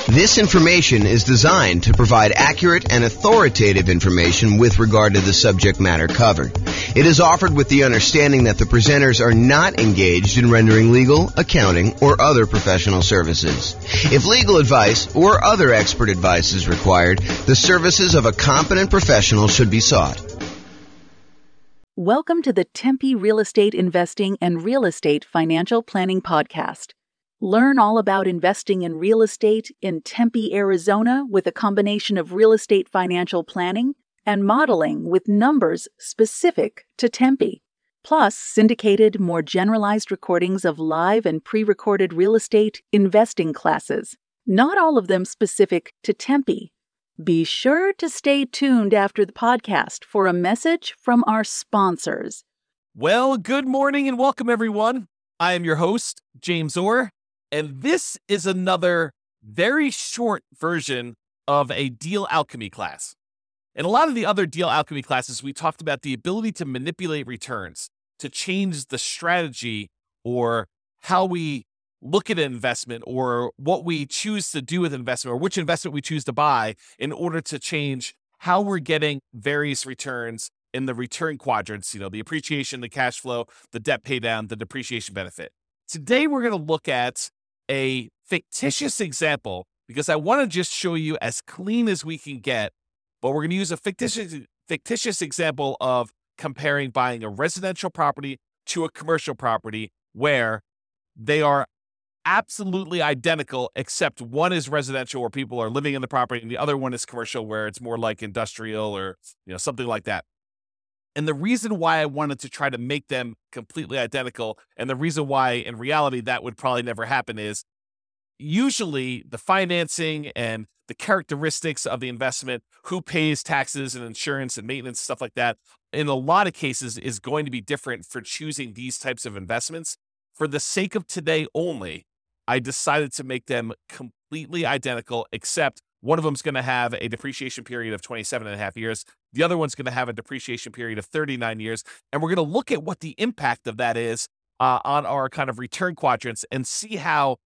This information is designed to provide accurate and authoritative information with regard to the subject matter covered. It is offered with the understanding that the presenters are not engaged in rendering legal, accounting, or other professional services. If legal advice or other expert advice is required, the services of a competent professional should be sought. Welcome to the Tempe Real Estate Investing and Real Estate Financial Planning Podcast. Learn all about investing in real estate in Tempe, Arizona, with a combination of real estate financial planning and modeling with numbers specific to Tempe, plus syndicated, more generalized recordings of live and pre-recorded real estate investing classes, not all of them specific to Tempe. Be sure to stay tuned after the podcast for a message from our sponsors. Well, good morning and welcome, everyone. I am your host, James Orr. And this is another very short version of a deal alchemy class. In a lot of the other deal alchemy classes, we talked about the ability to manipulate returns, to change the strategy or how we look at an investment or what we choose to do with investment or which investment we choose to buy in order to change how we're getting various returns in the return quadrants, the appreciation, the cash flow, the debt pay down, the depreciation benefit. Today, we're going to look at a fictitious example because I want to just show you as clean as we can get, but we're going to use a fictitious example of comparing buying a residential property to a commercial property where they are absolutely identical, except one is residential where people are living in the property and the other one is commercial where it's more like industrial or something like that. And the reason why I wanted to try to make them completely identical, and the reason why in reality that would probably never happen, is usually the financing and the characteristics of the investment, who pays taxes and insurance and maintenance, stuff like that, in a lot of cases is going to be different for choosing these types of investments. For the sake of today only, I decided to make them completely identical, except one of them is going to have a depreciation period of 27 and a half years. The other one's going to have a depreciation period of 39 years. And we're going to look at what the impact of that is on our kind of return quadrants and see how,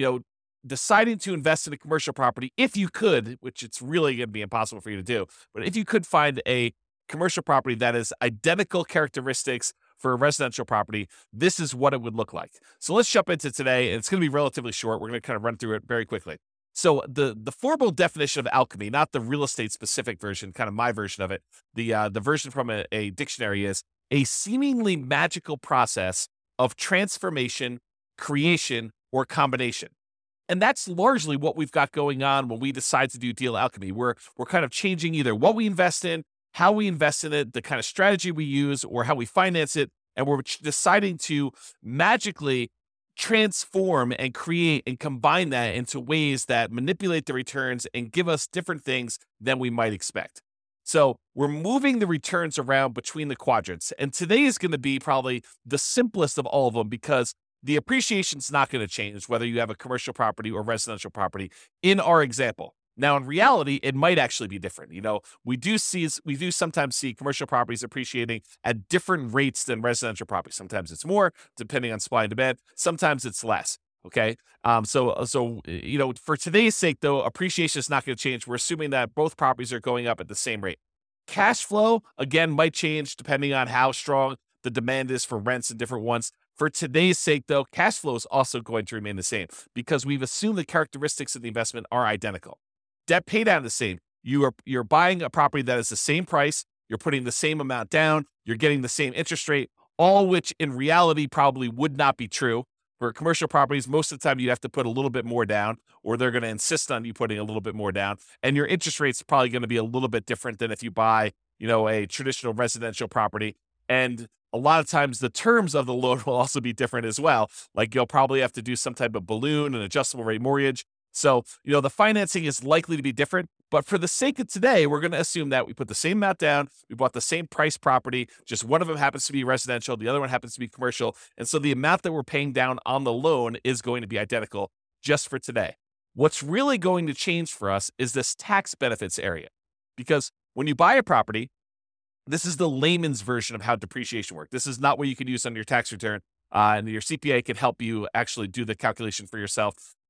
deciding to invest in a commercial property, if you could, which it's really going to be impossible for you to do, but if you could find a commercial property that is identical characteristics for a residential property, this is what it would look like. So let's jump into today. It's going to be relatively short. We're going to kind of run through it very quickly. So the formal definition of alchemy, not the real estate specific version, kind of my version of it, the version from a dictionary is a seemingly magical process of transformation, creation, or combination. And that's largely what we've got going on when we decide to do deal alchemy. We're kind of changing either what we invest in, how we invest in it, the kind of strategy we use, or how we finance it. And we're deciding to magically transform and create and combine that into ways that manipulate the returns and give us different things than we might expect. So we're moving the returns around between the quadrants. And today is going to be probably the simplest of all of them because the appreciation is not going to change whether you have a commercial property or residential property in our example. Now, in reality, it might actually be different. We do sometimes see commercial properties appreciating at different rates than residential properties. Sometimes it's more, depending on supply and demand. Sometimes it's less. Okay. So for today's sake, though, appreciation is not going to change. We're assuming that both properties are going up at the same rate. Cash flow, again, might change depending on how strong the demand is for rents and different ones. For today's sake, though, cash flow is also going to remain the same because we've assumed the characteristics of the investment are identical. Debt pay down the same. You're buying a property that is the same price. You're putting the same amount down. You're getting the same interest rate, all which in reality probably would not be true. For commercial properties, most of the time you have to put a little bit more down, or they're going to insist on you putting a little bit more down. And your interest rate's probably going to be a little bit different than if you buy, a traditional residential property. And a lot of times the terms of the loan will also be different as well. Like you'll probably have to do some type of balloon, an adjustable rate mortgage. So, the financing is likely to be different, but for the sake of today, we're going to assume that we put the same amount down, we bought the same price property, just one of them happens to be residential, the other one happens to be commercial, and so the amount that we're paying down on the loan is going to be identical just for today. What's really going to change for us is this tax benefits area, because when you buy a property, this is the layman's version of how depreciation works. This is not what you can use on your tax return, and your CPA can help you actually do the calculation for yourself.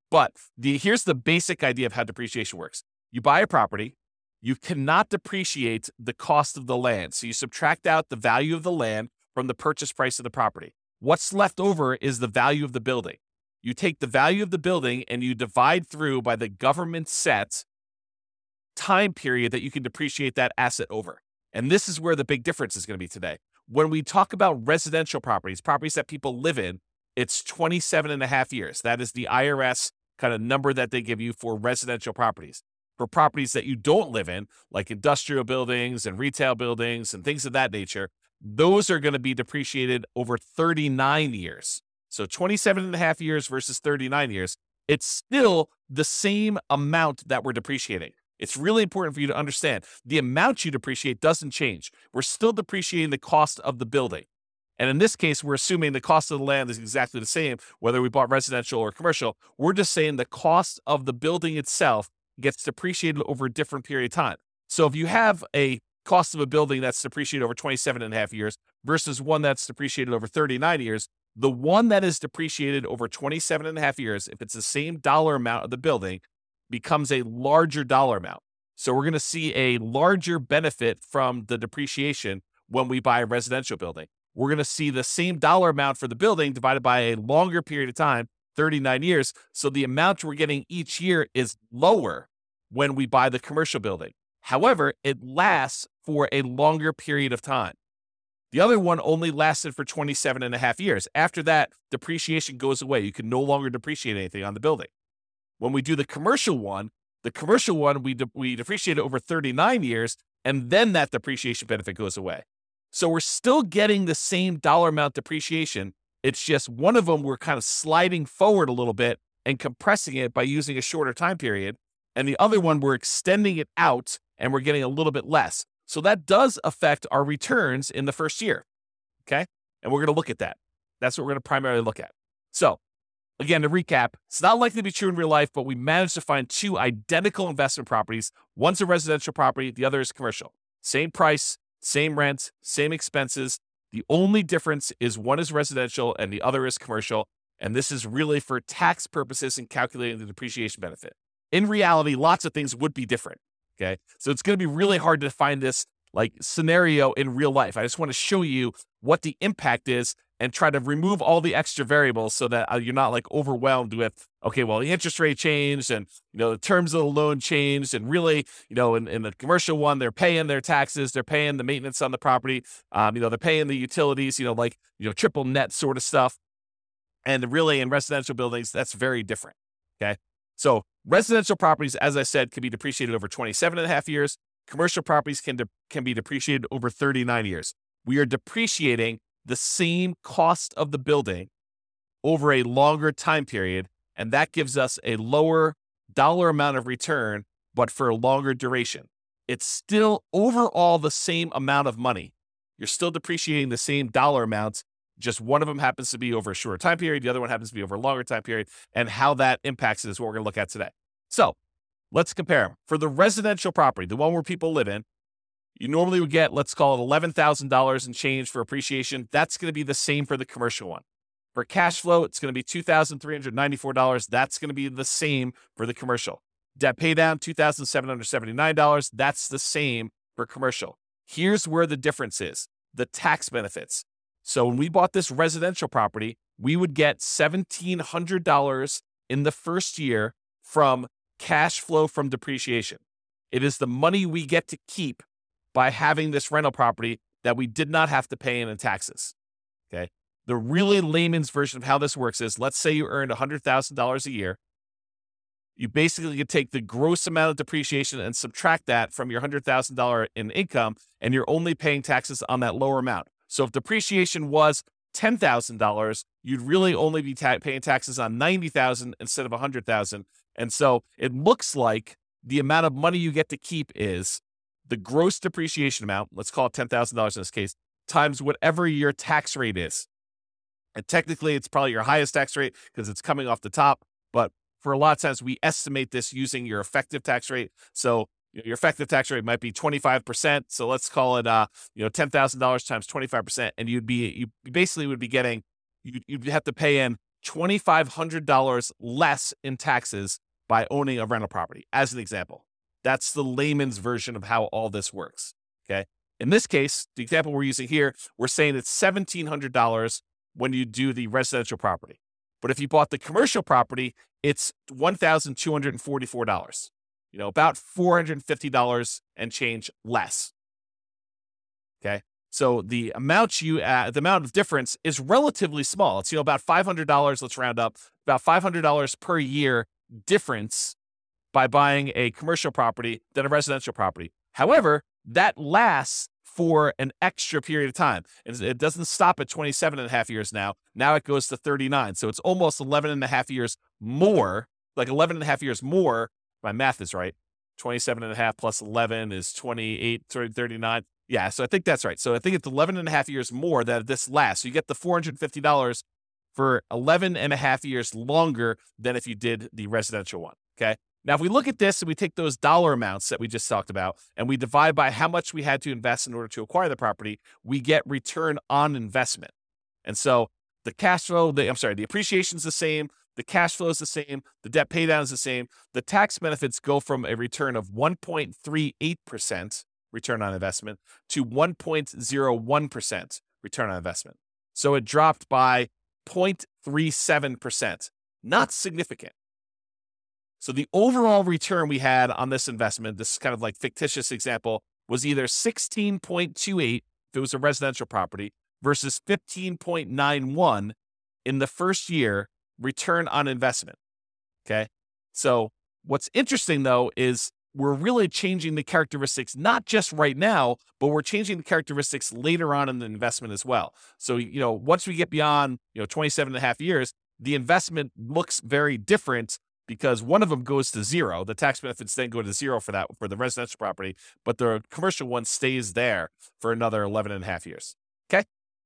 But here's the basic idea of how depreciation works. You buy a property, you cannot depreciate the cost of the land. So you subtract out the value of the land from the purchase price of the property. What's left over is the value of the building. You take the value of the building and you divide through by the government set time period that you can depreciate that asset over. And this is where the big difference is going to be today. When we talk about residential properties, properties that people live in, it's 27 and a half years. That is the IRS kind of number that they give you for residential properties. For properties that you don't live in, like industrial buildings and retail buildings and things of that nature, those are going to be depreciated over 39 years. So 27 and a half years versus 39 years, it's still the same amount that we're depreciating. It's really important for you to understand the amount you depreciate doesn't change. We're still depreciating the cost of the building. And in this case, we're assuming the cost of the land is exactly the same, whether we bought residential or commercial. We're just saying the cost of the building itself gets depreciated over a different period of time. So if you have a cost of a building that's depreciated over 27 and a half years versus one that's depreciated over 39 years, the one that is depreciated over 27 and a half years, if it's the same dollar amount of the building, becomes a larger dollar amount. So we're going to see a larger benefit from the depreciation when we buy a residential building. We're going to see the same dollar amount for the building divided by a longer period of time, 39 years. So the amount we're getting each year is lower when we buy the commercial building. However, it lasts for a longer period of time. The other one only lasted for 27 and a half years. After that, depreciation goes away. You can no longer depreciate anything on the building. When we do the commercial one, we depreciate it over 39 years, and then that depreciation benefit goes away. So we're still getting the same dollar amount depreciation. It's just one of them we're kind of sliding forward a little bit and compressing it by using a shorter time period. And the other one, we're extending it out and we're getting a little bit less. So that does affect our returns in the first year. Okay. And we're going to look at that. That's what we're going to primarily look at. So again, to recap, it's not likely to be true in real life, but we managed to find two identical investment properties. One's a residential property. The other is commercial. Same price, same rent, same expenses. The only difference is one is residential and the other is commercial. And this is really for tax purposes and calculating the depreciation benefit. In reality, lots of things would be different. Okay. So it's going to be really hard to find this like scenario in real life. I just want to show you what the impact is and try to remove all the extra variables so that you're not like overwhelmed with, okay, well, the interest rate changed and, the terms of the loan changed. And really, in the commercial one, they're paying their taxes, they're paying the maintenance on the property. They're paying the utilities, triple net sort of stuff. And really in residential buildings, that's very different. Okay. So residential properties, as I said, can be depreciated over 27 and a half years. Commercial properties can be depreciated over 39 years. We are depreciating the same cost of the building over a longer time period, and that gives us a lower dollar amount of return, but for a longer duration. It's still overall the same amount of money. You're still depreciating the same dollar amounts, just one of them happens to be over a shorter time period, the other one happens to be over a longer time period, and how that impacts it is what we're going to look at today. So let's compare them. For the residential property, the one where people live in, you normally would get, let's call it $11,000 and change for appreciation. That's going to be the same for the commercial one. For cash flow, it's going to be $2,394. That's going to be the same for the commercial. Debt pay down, $2,779. That's the same for commercial. Here's where the difference is, the tax benefits. So when we bought this residential property, we would get $1,700 in the first year from cash flow from depreciation. It is the money we get to keep by having this rental property that we did not have to pay in taxes. Okay. The really layman's version of how this works is, let's say you earned $100,000 a year. You basically could take the gross amount of depreciation and subtract that from your $100,000 in income, and you're only paying taxes on that lower amount. So if depreciation was $10,000, you'd really only be paying taxes on $90,000 instead of $100,000. And so it looks like the amount of money you get to keep is the gross depreciation amount, let's call it $10,000 in this case, times whatever your tax rate is. And technically, it's probably your highest tax rate because it's coming off the top. But for a lot of times, we estimate this using your effective tax rate. So your effective tax rate might be 25%. So let's call it, $10,000 times 25%. And you basically would be getting, you'd have to pay in $2,500 less in taxes by owning a rental property, as an example. That's the layman's version of how all this works, okay? In this case, the example we're using here, we're saying it's $1,700 when you do the residential property. But if you bought the commercial property, it's $1,244, about $450 and change less, okay? So the amount of difference is relatively small. It's, about $500, let's round up, about $500 per year difference by buying a commercial property than a residential property. However, that lasts for an extra period of time. It doesn't stop at 27 and a half years now. Now it goes to 39. So it's almost 11 and a half years more, like 11 and a half years more. My math is right. 27 and a half plus 11 is 28, 39. Yeah, so I think that's right. So I think it's 11 and a half years more that this lasts. So you get the $450 for 11 and a half years longer than if you did the residential one, okay? Now, if we look at this and we take those dollar amounts that we just talked about and we divide by how much we had to invest in order to acquire the property, we get return on investment. And so the cash flow, the appreciation is the same, the cash flow is the same, the debt pay down is the same. The tax benefits go from a return of 1.38% return on investment to 1.01% return on investment. So it dropped by 0.37%. Not significant. So the overall return we had on this investment, this kind of like fictitious example, was either 16.28 if it was a residential property versus 15.91 in the first year return on investment. Okay. So what's interesting though is we're really changing the characteristics, not just right now, but we're changing the characteristics later on in the investment as well. So, once we get beyond, 27 and a half years, the investment looks very different because one of them goes to zero. The tax benefits then go to zero for the residential property, but the commercial one stays there for another 11 and a half years. Okay.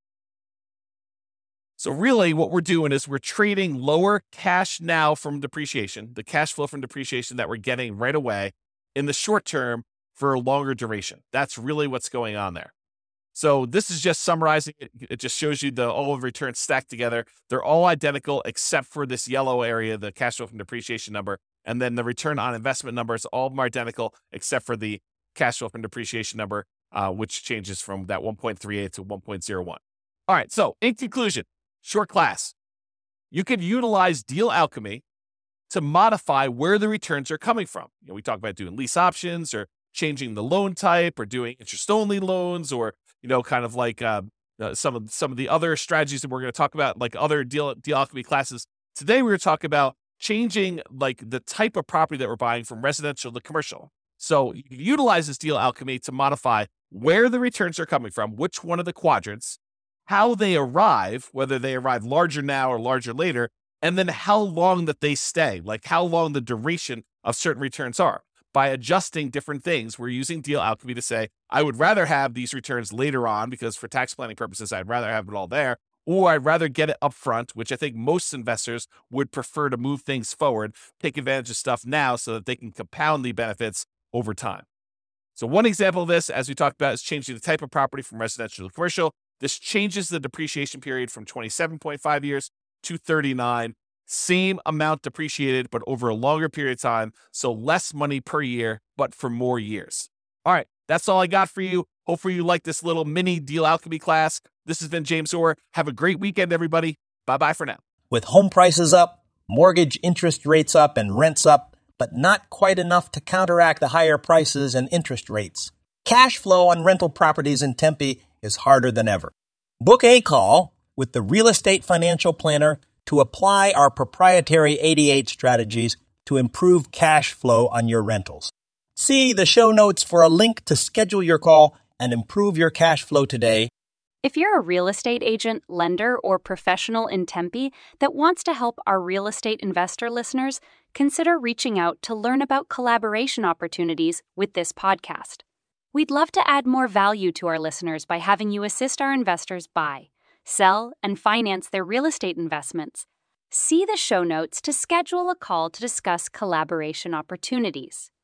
So really what we're doing is we're trading lower cash now from depreciation, the cash flow from depreciation that we're getting right away in the short term for a longer duration. That's really what's going on there. So this is just summarizing it. It just shows you all of the returns stacked together. They're all identical except for this yellow area, the cash flow from depreciation number. And then the return on investment numbers, all of them are identical except for the cash flow from depreciation number, which changes from that 1.38 to 1.01. All right, so in conclusion, short class, you could utilize deal alchemy to modify where the returns are coming from. We talk about doing lease options or changing the loan type or doing interest-only loans or, kind of like some of the other strategies that we're going to talk about, like other deal alchemy classes. Today, we're going to talk about changing like the type of property that we're buying from residential to commercial. So you can utilize this deal alchemy to modify where the returns are coming from, which one of the quadrants, how they arrive, whether they arrive larger now or larger later, and then how long that they stay, like how long the duration of certain returns are. By adjusting different things, we're using deal alchemy to say, I would rather have these returns later on because for tax planning purposes, I'd rather have it all there, or I'd rather get it up front, which I think most investors would prefer to move things forward, take advantage of stuff now so that they can compound the benefits over time. So one example of this, as we talked about, is changing the type of property from residential to commercial. This changes the depreciation period from 27.5 years to 39. Same amount depreciated, but over a longer period of time. So less money per year, but for more years. All right, that's all I got for you. Hopefully you like this little mini deal alchemy class. This has been James Orr. Have a great weekend, everybody. Bye-bye for now. With home prices up, mortgage interest rates up, and rents up, but not quite enough to counteract the higher prices and interest rates, cash flow on rental properties in Tempe is harder than ever. Book a call with the Real Estate Financial Planner to apply our proprietary 88 strategies to improve cash flow on your rentals. See the show notes for a link to schedule your call and improve your cash flow today. If you're a real estate agent, lender, or professional in Tempe that wants to help our real estate investor listeners, consider reaching out to learn about collaboration opportunities with this podcast. We'd love to add more value to our listeners by having you assist our investors buy, sell, and finance their real estate investments. See the show notes to schedule a call to discuss collaboration opportunities.